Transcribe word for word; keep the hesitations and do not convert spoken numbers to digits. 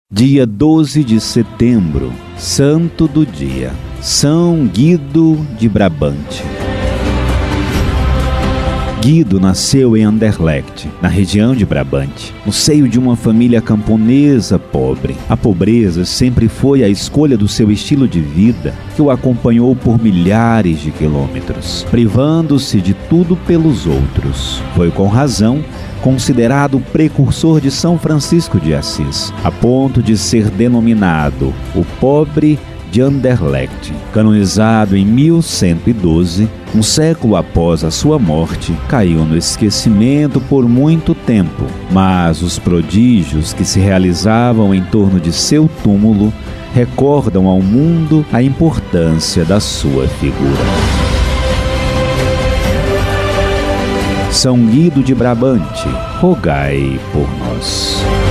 Dia doze de setembro, santo do dia, São Guido de Brabante. Guido nasceu em Anderlecht, na região de Brabante, no seio de uma família camponesa pobre. A pobreza sempre foi a escolha do seu estilo de vida, que o acompanhou por milhares de quilômetros, privando-se de tudo pelos outros. Foi com razão considerado o precursor de São Francisco de Assis, a ponto de ser denominado o pobre de Anderlecht. Canonizado em mil cento e doze, um século após a sua morte, caiu no esquecimento por muito tempo, mas os prodígios que se realizavam em torno de seu túmulo recordam ao mundo a importância da sua figura. São Guido de Brabante, rogai por nós.